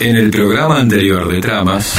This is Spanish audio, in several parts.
En el programa anterior de Tramas.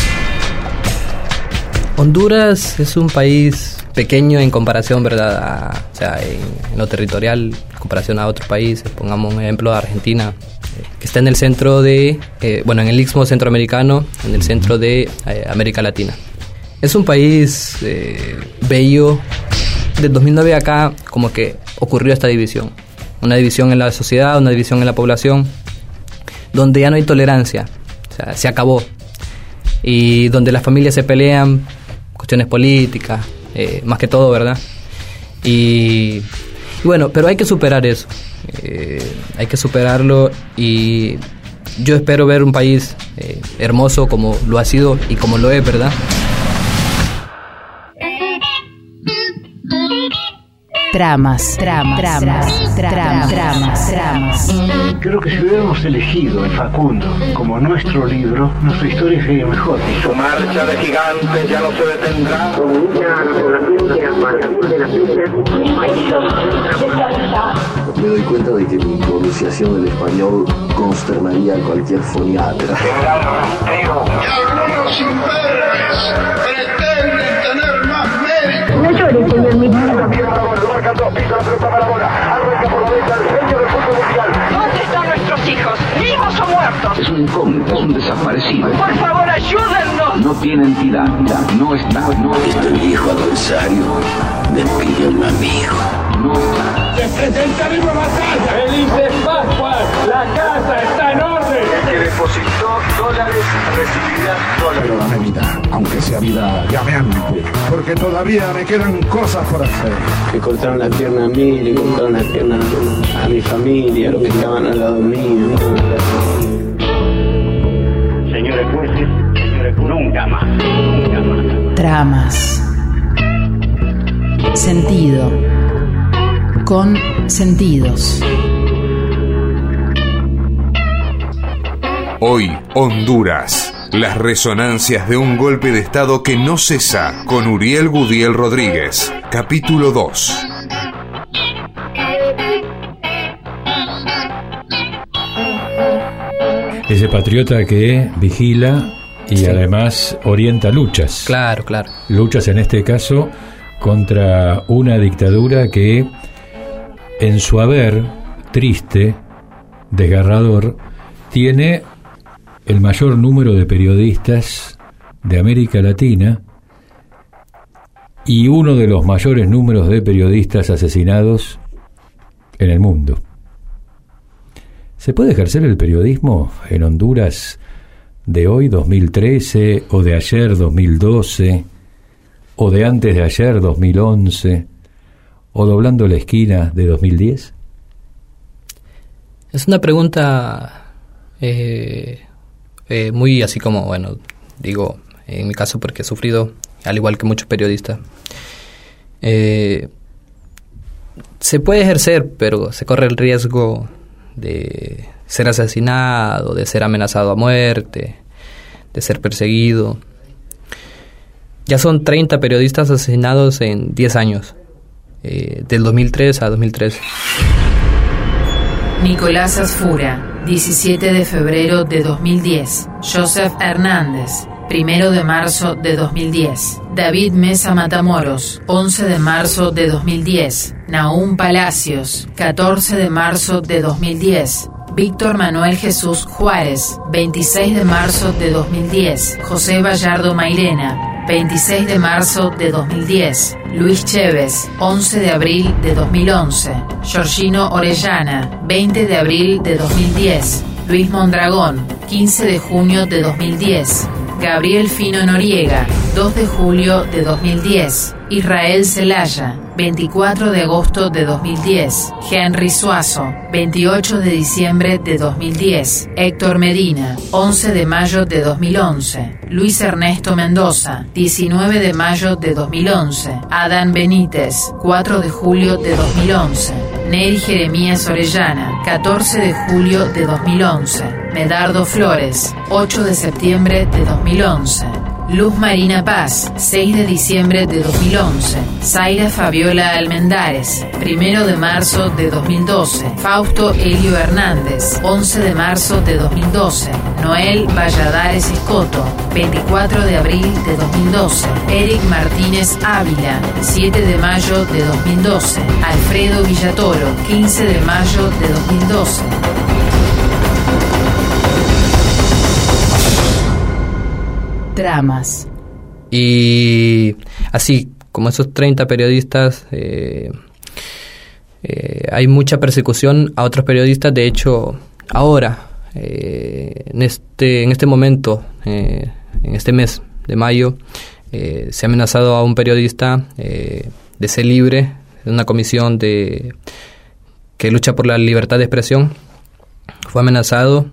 Honduras es un país pequeño en comparación, ¿verdad? O sea, en lo territorial, en comparación a otros países. Pongamos un ejemplo de Argentina, que está en el centro de, en el istmo centroamericano, en el centro de América Latina. Es un país bello. Del 2009 acá, como que ocurrió esta división. Una división en la sociedad, una división en la población, donde ya no hay tolerancia. O sea, se acabó. Y donde las familias se pelean, cuestiones políticas, más que todo, ¿verdad? Y bueno, pero hay que superar eso. Hay que superarlo, y yo espero ver un país hermoso como lo ha sido y como lo es, ¿verdad? Tramas. Creo que si hubiéramos elegido el Facundo como nuestro libro, nuestra historia sería mejor. Su marcha de gigantes ya no se detendrá. Me doy cuenta de que mi pronunciación del español consternaría a cualquier foniatra. Y algunos imberbes pretenden tener más mérito. No llores, señor ministro. ¿Dónde están nuestros hijos? ¿Vivos o muertos? Es un incógnito, es un desaparecido. Por favor, ayúdennos. No tiene entidad, no está. Este viejo adversario me pide un amigo. No está. ¡Se presentaremos batalla! ¡Felices Pascuas! ¡La casa está en orden! El que depositó dólares recibirá dólares. Pero dame vida, aunque sea vida llameante, porque todavía me quedan cosas por hacer. Le cortaron la pierna a mí, le cortaron la pierna a mi familia, a los que estaban al lado mío. Señores jueces, nunca más. Tramas. Sentido. Con sentidos. Hoy, Honduras. Las resonancias de un golpe de estado que no cesa, con Uriel Gudiel Rodríguez. Capítulo 2. Ese patriota que vigila y además orienta luchas. Claro. Luchas en este caso contra una dictadura que en su haber triste, desgarrador, tiene el mayor número de periodistas de América Latina y uno de los mayores números de periodistas asesinados en el mundo. ¿Se puede ejercer el periodismo en Honduras de hoy, 2013, o de ayer, 2012, o de antes de ayer, 2011, o doblando la esquina de 2010? Es una pregunta muy así como, digo, en mi caso porque he sufrido, al igual que muchos periodistas. Se puede ejercer, pero se corre el riesgo de ser asesinado, de ser amenazado a muerte, de ser perseguido. Ya son 30 periodistas asesinados en 10 años, del 2003 a 2013. Nicolás Asfura, 17 de febrero de 2010. Joseph Hernández, 1 de marzo de 2010. David Mesa Matamoros, 11 de marzo de 2010. Nahum Palacios, 14 de marzo de 2010. Víctor Manuel Jesús Juárez, 26 de marzo de 2010. José Vallardo Mairena, 26 de marzo de 2010. Luis Chévez, 11 de abril de 2011. Georgino Orellana, 20 de abril de 2010. Luis Mondragón, 15 de junio de 2010. Gabriel Fino Noriega, 2 de julio de 2010. Israel Zelaya, 24 de agosto de 2010. Henry Suazo, 28 de diciembre de 2010. Héctor Medina, 11 de mayo de 2011. Luis Ernesto Mendoza, 19 de mayo de 2011. Adán Benítez, 4 de julio de 2011. Neri Jeremías Orellana, 14 de julio de 2011. Medardo Flores, 8 de septiembre de 2011. Luz Marina Paz, 6 de diciembre de 2011. Zaira Fabiola Almendares, 1 de marzo de 2012. Fausto Elio Hernández, 11 de marzo de 2012. Noel Valladares Escoto, 24 de abril de 2012. Eric Martínez Ávila, 7 de mayo de 2012. Alfredo Villatoro, 15 de mayo de 2012. Dramas. Y así como esos 30 periodistas, hay mucha persecución a otros periodistas. De hecho, ahora, en este momento, en este mes de mayo, se ha amenazado a un periodista de ser libre, de una comisión que lucha por la libertad de expresión. Fue amenazado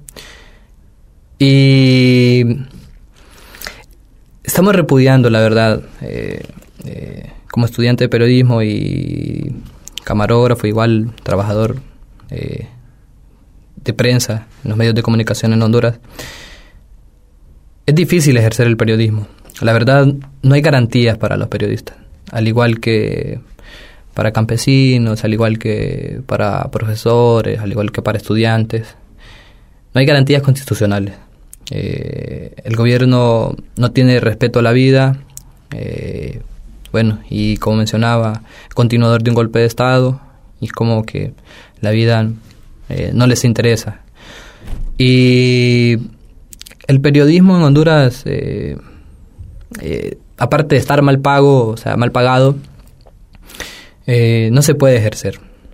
y estamos repudiando, la verdad, como estudiante de periodismo y camarógrafo, igual trabajador de prensa en los medios de comunicación en Honduras. Es difícil ejercer el periodismo. La verdad, no hay garantías para los periodistas, al igual que para campesinos, al igual que para profesores, al igual que para estudiantes. No hay garantías constitucionales. El gobierno no tiene respeto a la vida, y como mencionaba, continuador de un golpe de Estado, y es como que la vida no les interesa. Y el periodismo en Honduras, aparte de estar mal pago, o sea, mal pagado, no se puede ejercer.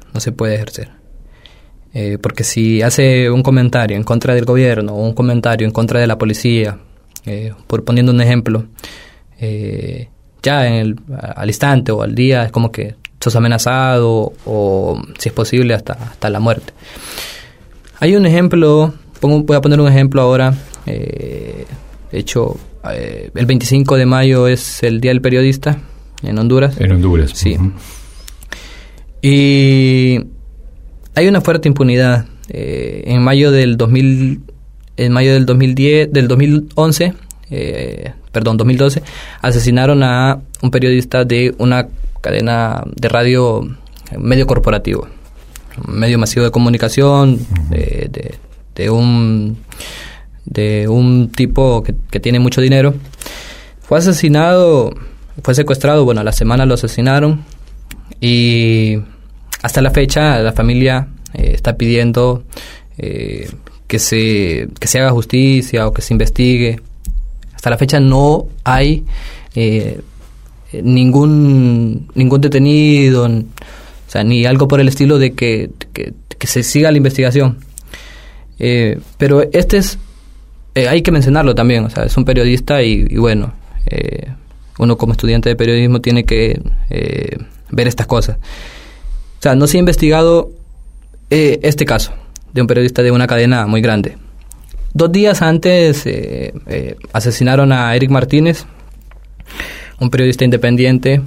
Porque si hace un comentario en contra del gobierno o un comentario en contra de la policía, por poniendo un ejemplo, ya al instante o al día es como que sos amenazado o, si es posible, hasta la muerte. Hay un ejemplo, voy a poner un ejemplo ahora. De hecho, el 25 de mayo es el Día del Periodista en Honduras. En Honduras. Sí. Y hay una fuerte impunidad. En mayo del 2011, 2012, asesinaron a un periodista de una cadena de radio, medio corporativo, un medio masivo de comunicación, de un tipo que tiene mucho dinero. Fue secuestrado, a la semana lo asesinaron, y hasta la fecha la familia está pidiendo que se haga justicia o que se investigue. Hasta la fecha no hay ningún detenido, o sea, ni algo por el estilo de que se siga la investigación. Pero hay que mencionarlo también, o sea, es un periodista y uno como estudiante de periodismo tiene que ver estas cosas. O sea, no se ha investigado este caso de un periodista de una cadena muy grande. 2 días antes asesinaron a Eric Martínez, un periodista independiente.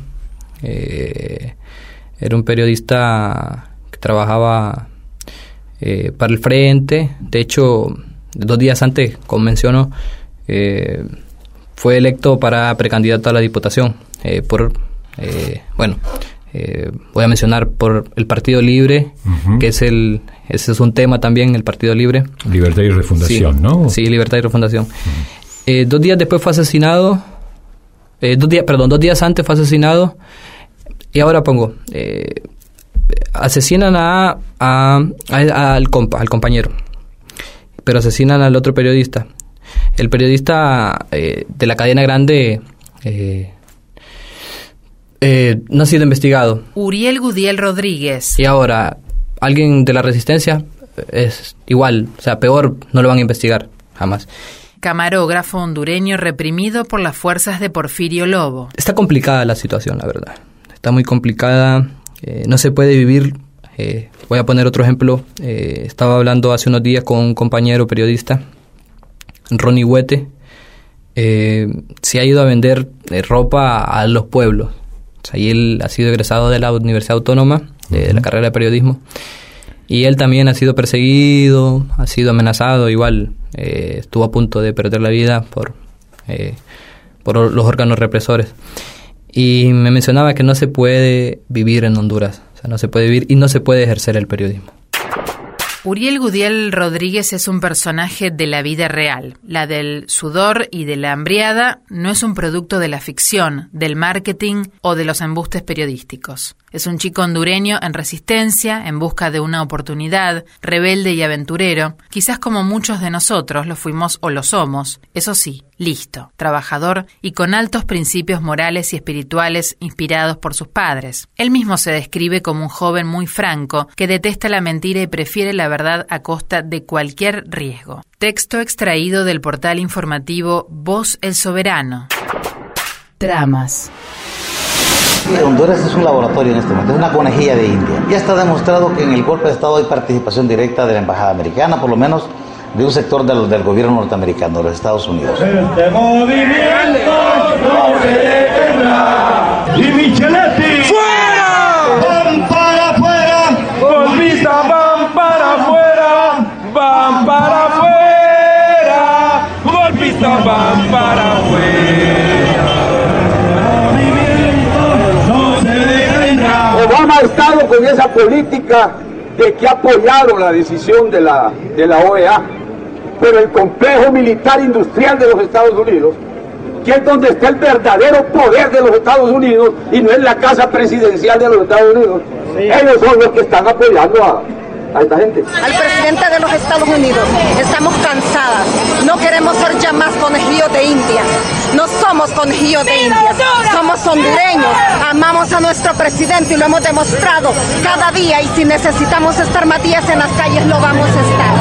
Era un periodista que trabajaba para el Frente. De hecho, 2 días antes, como menciono, fue electo para precandidato a la Diputación voy a mencionar por el Partido Libre, que ese es un tema también, el Partido Libre. Libertad y Refundación, sí, ¿no? Sí, Libertad y Refundación. 2 días después fue asesinado, 2 días antes fue asesinado, y ahora asesinan al compañero, pero asesinan al otro periodista. El periodista de la cadena grande no ha sido investigado. Uriel Gudiel Rodríguez. Y ahora, alguien de la Resistencia es igual, o sea, peor, no lo van a investigar, jamás. Camarógrafo hondureño reprimido por las fuerzas de Porfirio Lobo. Está complicada la situación, la verdad. Está muy complicada, no se puede vivir. Voy a poner otro ejemplo. Estaba hablando hace unos días con un compañero periodista, Ronnie Huete. Se ha ido a vender ropa a los pueblos. O sea, y él ha sido egresado de la Universidad Autónoma, de la carrera de periodismo, y él también ha sido perseguido, ha sido amenazado, igual estuvo a punto de perder la vida por los órganos represores. Y me mencionaba que no se puede vivir en Honduras, o sea, no se puede vivir y no se puede ejercer el periodismo. Uriel Gudiel Rodríguez es un personaje de la vida real. La del sudor y de la hambriada no es un producto de la ficción, del marketing o de los embustes periodísticos. Es un chico hondureño en resistencia, en busca de una oportunidad, rebelde y aventurero, quizás como muchos de nosotros lo fuimos o lo somos, eso sí, listo, trabajador y con altos principios morales y espirituales inspirados por sus padres. Él mismo se describe como un joven muy franco, que detesta la mentira y prefiere la verdad a costa de cualquier riesgo. Texto extraído del portal informativo Voz El Soberano. Tramas. Honduras es un laboratorio en este momento, es una conejilla de India. Ya está demostrado que en el golpe de Estado hay participación directa de la embajada americana, por lo menos de un sector del gobierno norteamericano, de los Estados Unidos. Este movimiento no se detendrá. ¡Y Micheletti! ¡Fuera! ¡Van para afuera! ¡Golpistas van para afuera! ¡Van para afuera! ¡Golpistas van para afuera! Obama ha estado con esa política de que ha apoyado la decisión de la OEA, pero el complejo militar industrial de los Estados Unidos, que es donde está el verdadero poder de los Estados Unidos y no es la casa presidencial de los Estados Unidos, ellos son los que están apoyando a esta gente. Al presidente de los Estados Unidos, estamos cansadas, no queremos ser ya más conejillos de India, no somos conejillos de India, somos hondureños, amamos a nuestro presidente y lo hemos demostrado cada día, y si necesitamos estar más días en las calles lo vamos a estar.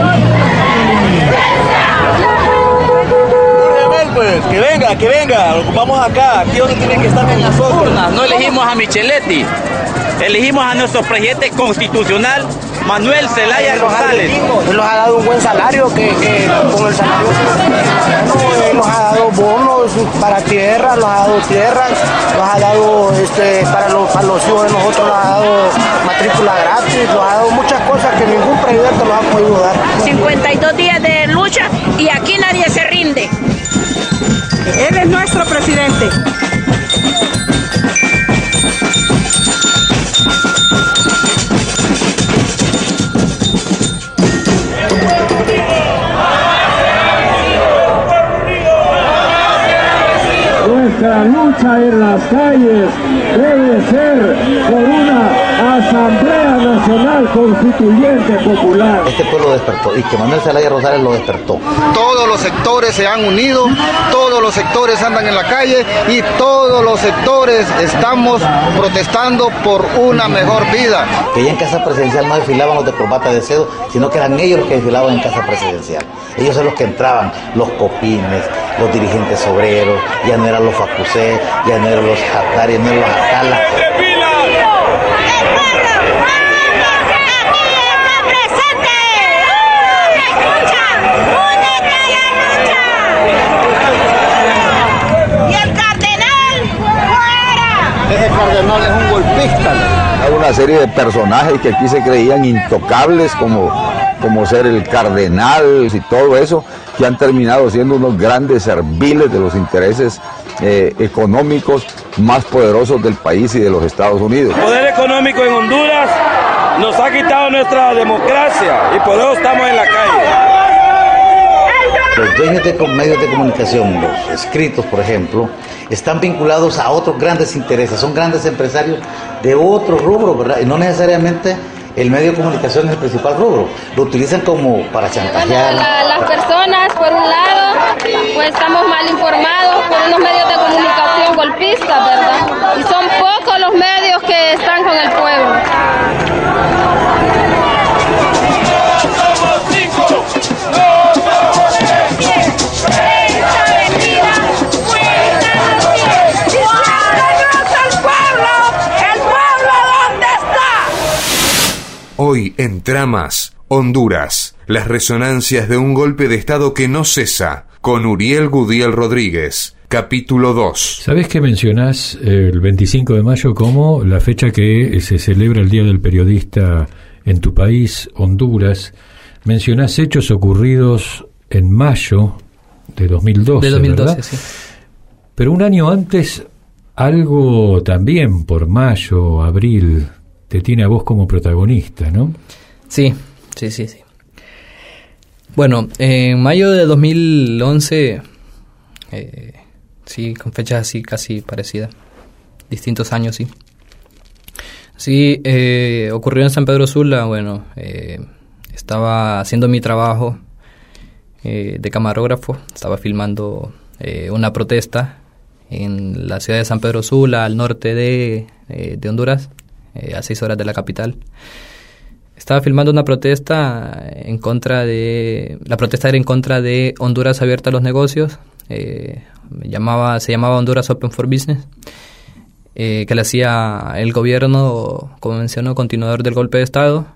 Pues que venga, lo ocupamos acá, aquí donde tiene que estar en las urnas. No elegimos a Micheletti, elegimos a nuestro presidente constitucional, Manuel Zelaya Rosales. Él nos ha dado un buen salario, que con el salario nos ha dado bonos para tierra, nos ha dado tierras, nos ha dado para los hijos de nosotros, nos ha dado matrícula gratis, nos ha dado muchas cosas que ningún presidente nos ha podido dar. 52 días de lucha y aquí nadie se rinde. Él es nuestro presidente. Nuestra lucha en las calles debe ser por una Asamblea Nacional Constituyente Popular. Este pueblo despertó y que Manuel Zelaya Rosales lo despertó. Todos los sectores se han unido, todos los sectores andan en la calle y todos los sectores estamos protestando por una mejor vida. Que ya en Casa Presidencial no desfilaban los de corbata de cedo, sino que eran ellos los que desfilaban en Casa Presidencial. Ellos son los que entraban, los copines, los dirigentes obreros, ya no eran los facusé, ya no eran los jatari, ya no eran los atala. Ese cardenal es un golpista. Hay una serie de personajes que aquí se creían intocables, como ser el cardenal y todo eso, que han terminado siendo unos grandes serviles de los intereses económicos más poderosos del país y de los Estados Unidos. El poder económico en Honduras nos ha quitado nuestra democracia y por eso estamos en la calle. Los dueños de medios de comunicación, los escritos, por ejemplo, están vinculados a otros grandes intereses, son grandes empresarios de otro rubro, ¿verdad? Y no necesariamente el medio de comunicación es el principal rubro, lo utilizan como para chantajear. Bueno, las personas, por un lado, pues estamos mal informados por unos medios de comunicación golpistas, ¿verdad? Y son pocos los medios que están con el pueblo. Hoy en Tramas, Honduras, las resonancias de un golpe de Estado que no cesa, con Uriel Gudiel Rodríguez, capítulo 2. ¿Sabés que mencionás el 25 de mayo como la fecha que se celebra el Día del Periodista en tu país, Honduras? Mencionás hechos ocurridos en mayo de 2012, de 2012, ¿verdad? Sí. Pero un año antes, algo también por mayo, abril, te tiene a vos como protagonista, ¿no? Sí. Bueno, en mayo de 2011, sí, con fechas así casi parecidas, distintos años, sí. Sí, ocurrió en San Pedro Sula. Bueno, estaba haciendo mi trabajo de camarógrafo, estaba filmando una protesta en la ciudad de San Pedro Sula, al norte de Honduras, a 6 horas de la capital. Estaba filmando una protesta en contra de... La protesta era en contra de Honduras abierta a los negocios. Se llamaba Honduras Open for Business, que le hacía el gobierno, como mencionó, continuador del golpe de Estado,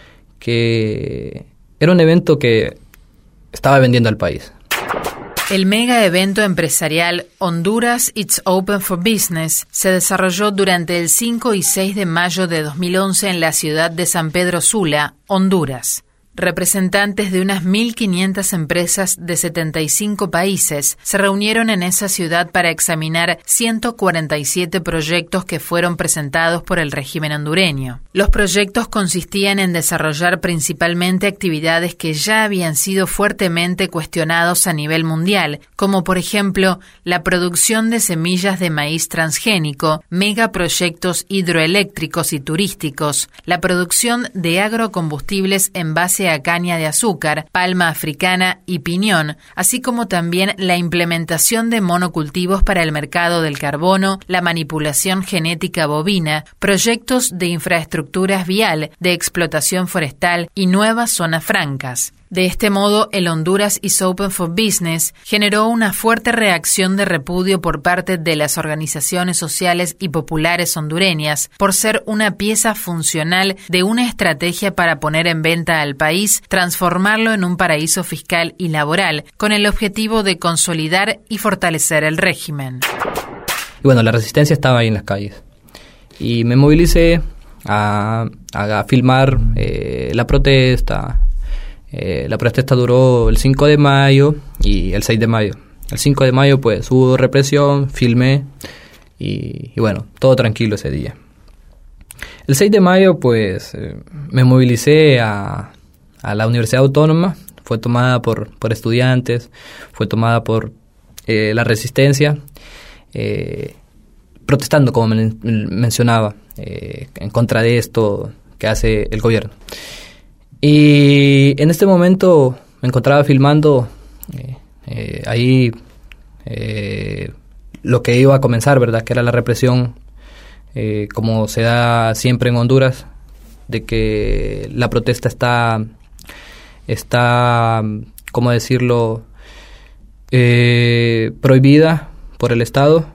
que era un evento que estaba vendiendo al país. El mega evento empresarial Honduras It's Open for Business se desarrolló durante el 5 y 6 de mayo de 2011 en la ciudad de San Pedro Sula, Honduras. Representantes de unas 1.500 empresas de 75 países se reunieron en esa ciudad para examinar 147 proyectos que fueron presentados por el régimen hondureño. Los proyectos consistían en desarrollar principalmente actividades que ya habían sido fuertemente cuestionados a nivel mundial, como por ejemplo la producción de semillas de maíz transgénico, megaproyectos hidroeléctricos y turísticos, la producción de agrocombustibles en base a caña de azúcar, palma africana y piñón, así como también la implementación de monocultivos para el mercado del carbono, la manipulación genética bovina, proyectos de infraestructuras vial, de explotación forestal y nuevas zonas francas. De este modo, el Honduras is Open for Business generó una fuerte reacción de repudio por parte de las organizaciones sociales y populares hondureñas por ser una pieza funcional de una estrategia para poner en venta al país, transformarlo en un paraíso fiscal y laboral, con el objetivo de consolidar y fortalecer el régimen. Y bueno, la resistencia estaba ahí en las calles. Y me movilicé a filmar la protesta. La protesta duró el 5 de mayo y el 6 de mayo. El 5 de mayo pues hubo represión, filmé y bueno, todo tranquilo ese día. El 6 de mayo pues me movilicé a la Universidad Autónoma. Fue tomada por estudiantes, fue tomada por la resistencia, protestando, como mencionaba, en contra de esto que hace el gobierno. Y en este momento me encontraba filmando ahí lo que iba a comenzar, ¿verdad? Que era la represión, como se da siempre en Honduras, de que la protesta está ¿cómo decirlo?, prohibida por el Estado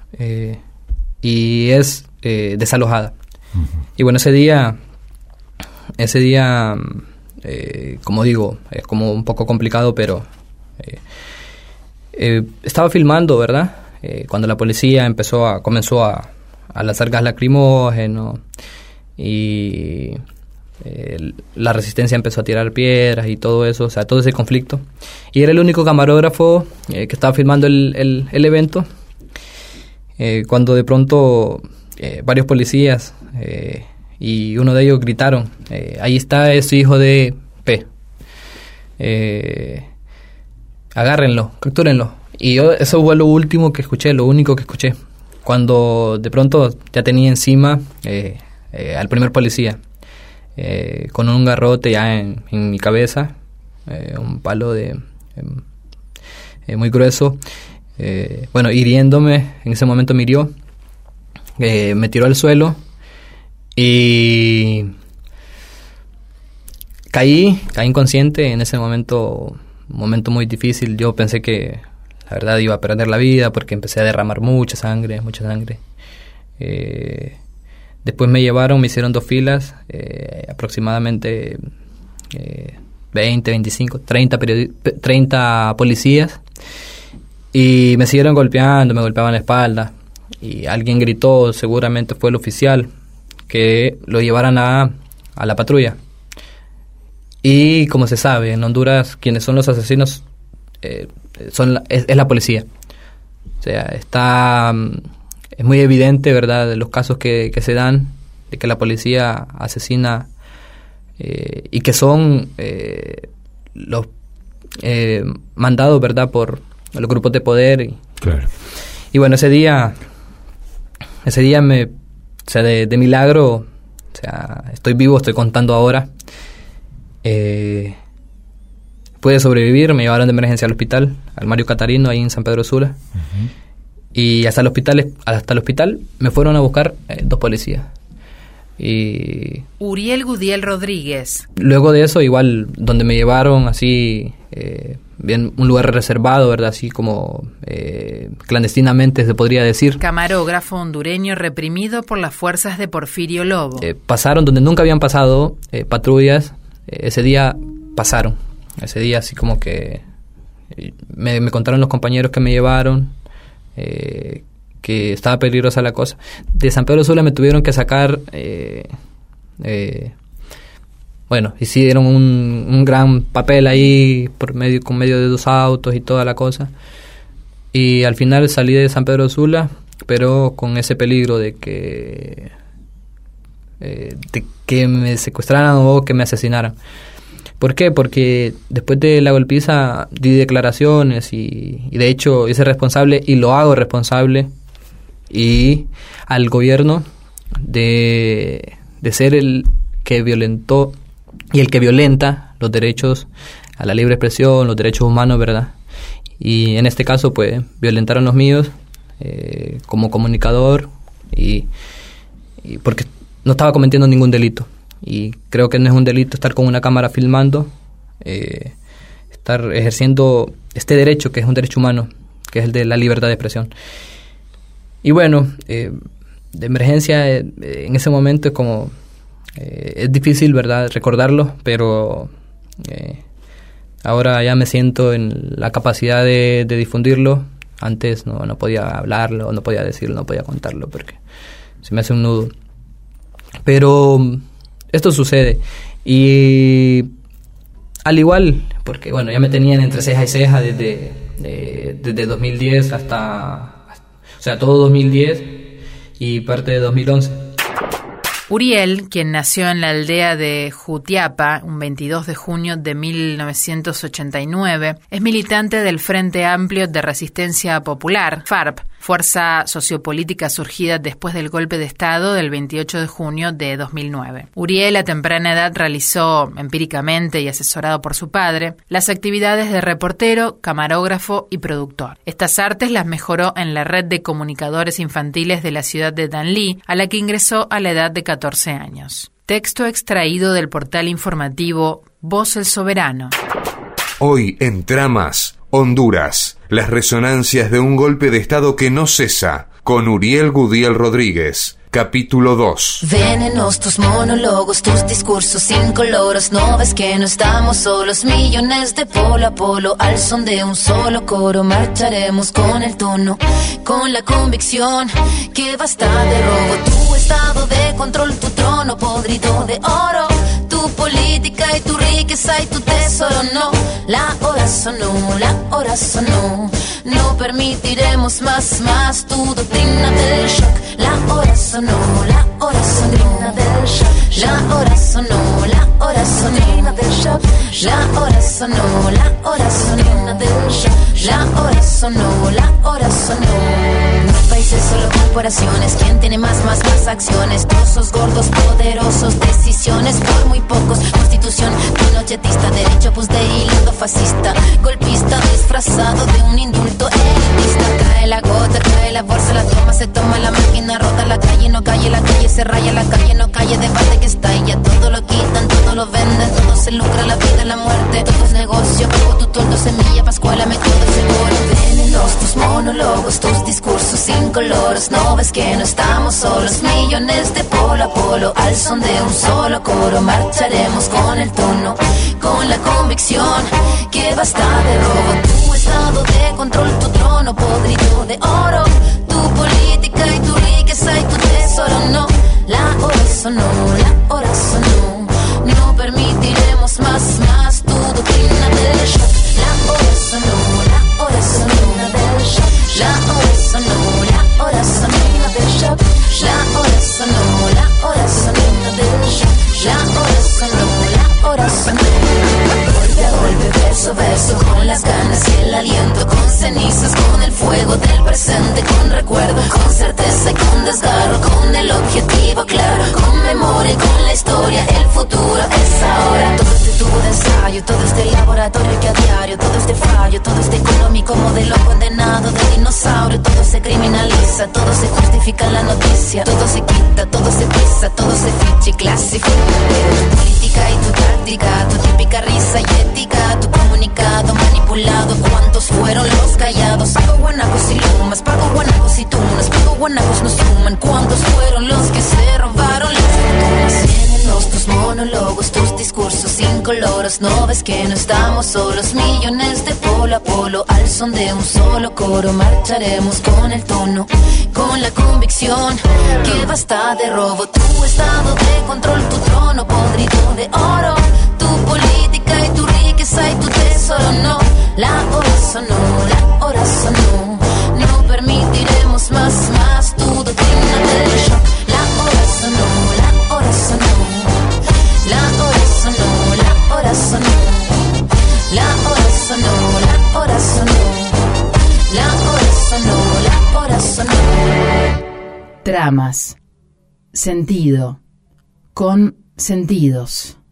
y es desalojada. Uh-huh. Y bueno, ese día como digo, es como un poco complicado, pero estaba filmando, ¿verdad? Cuando la policía comenzó a lanzar gas lacrimógeno y la resistencia empezó a tirar piedras y todo eso, o sea, todo ese conflicto. Y era el único camarógrafo que estaba filmando el evento, cuando de pronto varios policías y uno de ellos gritaron, ahí está ese hijo de P, agárrenlo, captúrenlo. Y yo, eso fue lo último que escuché, lo único que escuché, cuando de pronto ya tenía encima al primer policía, con un garrote ya en mi cabeza, un palo muy grueso, bueno, hiriéndome. En ese momento me hirió, me tiró al suelo y caí inconsciente. En ese momento, un momento muy difícil. Yo pensé que la verdad iba a perder la vida porque empecé a derramar mucha sangre. Después me llevaron, me hicieron 2 filas, aproximadamente 20, 25, 30 policías, y me siguieron golpeando, me golpeaban la espalda, y alguien gritó, seguramente fue el oficial, que lo llevaran a la patrulla. Y como se sabe, en Honduras quienes son los asesinos es la policía. O sea, es muy evidente, ¿verdad?, de los casos que se dan, de que la policía asesina y que son los mandados, ¿verdad?, por los grupos de poder. Claro. Y bueno, ese día de milagro, o sea, estoy vivo, estoy contando ahora. Pude sobrevivir, me llevaron de emergencia al hospital, al Mario Catarino, ahí en San Pedro Sula. Uh-huh. Y hasta el hospital me fueron a buscar 2 policías. Y Uriel Gudiel Rodríguez. Luego de eso, igual, donde me llevaron, así, bien, un lugar reservado, ¿verdad? Así como clandestinamente se podría decir. Camarógrafo hondureño reprimido por las fuerzas de Porfirio Lobo. Pasaron donde nunca habían pasado patrullas. Ese día pasaron. Ese día así como que me contaron los compañeros que me llevaron que estaba peligrosa la cosa. De San Pedro Sula me tuvieron que sacar, bueno, hicieron un gran papel ahí con medio de 2 autos y toda la cosa. Y al final salí de San Pedro Sula, pero con ese peligro de que me secuestraran o que me asesinaran. ¿Por qué? Porque después de la golpiza di declaraciones y de hecho hice responsable y lo hago responsable y al gobierno de ser el que violentó y el que violenta los derechos a la libre expresión, los derechos humanos, ¿verdad? Y en este caso, pues, violentaron los míos como comunicador y porque no estaba cometiendo ningún delito. Y creo que no es un delito estar con una cámara filmando, estar ejerciendo este derecho que es un derecho humano, que es el de la libertad de expresión. Y bueno, de emergencia en ese momento es como es difícil, ¿verdad?, recordarlo, pero ahora ya me siento en la capacidad de difundirlo. Antes no podía hablarlo, no podía decirlo, no podía contarlo porque se me hace un nudo. Pero esto sucede y al igual, porque bueno, ya me tenían entre ceja y ceja desde 2010 o sea, todo 2010 y parte de 2011. Uriel, quien nació en la aldea de Jutiapa un 22 de junio de 1989, es militante del Frente Amplio de Resistencia Popular, FARP, fuerza sociopolítica surgida después del golpe de Estado del 28 de junio de 2009. Uriel a temprana edad realizó, empíricamente y asesorado por su padre, las actividades de reportero, camarógrafo y productor. Estas artes las mejoró en la red de comunicadores infantiles de la ciudad de Danlí, a la que ingresó a la edad de 14 años. Texto extraído del portal informativo Voz El Soberano. Hoy en Tramas, Honduras, las resonancias de un golpe de Estado que no cesa, con Uriel Gudiel Rodríguez. Capítulo 2. Venenos tus monólogos, tus discursos incoloros. No ves que no estamos solos, millones de polo a polo. Al son de un solo coro marcharemos con el tono, con la convicción que basta de robo. Tu estado de control, tu trono podrido de oro, tu política y tu riqueza y tu tesoro. No, la hora sonó, la hora sonó. No permitiremos más tu doctrina del shock. La hora sonó, la hora sonó del shock. La hora sonó, la hora sonó del shock. La hora sonó, la hora sonó del shock. La hora sonó, la hora sonó. No países, solo corporaciones. ¿Quién tiene más acciones? Trozos gordos, poderosos, decisiones por muy pocos. Constitución pinochetista, derecho pues de hilo fascista, golpista disfrazado de un indulto elitista. Cae la gota, cae la bolsa, la toma, se toma la máquina, rota la calle, no calle, la calle se raya, la calle no calle, debate que está y ya todo lo quitan, todo lo venden, todo se lucra, la vida, la muerte, todo es negocio, pago tu toldo, semilla, pascuala, me quedo seguro. Venenos tus monólogos, tus discursos incoloros, no ves que no estamos solos, millones de polo a polo, al son de un solo coro, marcharemos con el tono, con la convicción que basta de robo. Tu estado de control, tu trono podrido de oro, tu política y tu riqueza y tu tesoro. No, la hora sonó, la hora sonó. No permitiremos más tu doctrina del shock. La hora sonó, la hora sonó del shock. La hora sonó. con las ganas y el aliento, con cenizas, con el fuego del presente, con recuerdo, con certeza y con desgarro, con el objetivo claro, con memoria y con la historia. El futuro es ahora. Todo este tubo de ensayo, todo este laboratorio que a diario, todo este fallo, todo este económico modelo condenado de dinosaurio. Todo se criminaliza, todo se justifica en la noticia, todo se quita, todo se pisa, todo se ficha y clasifica. Tu política y tu táctica, tu típica risa y ética, tu comunicado manipulado. ¿Cuántos fueron los callados? Pago guanacos y lumas, pago guanacos y tunas, pago guanacos no suman. ¿Cuántos fueron los que se robaron las fortunas? Tus monólogos, tus discursos incoloros, no ves que no estamos solos. Millones de polo a polo, al son de un solo coro, marcharemos con el tono, con la convicción que basta de robo. Tu estado de control, tu trono podrido de oro, tu política y tu riqueza y tu tesoro. No, la hora sonó, la hora sonó. No permitiremos más tu doctrina del shock. La hora sonó, la hora sonó. La hora sonó, la hora sonó. La hora sonó, la hora sonó. La hora sonó, la hora sonó. Tramas. Sentido. Con sentidos.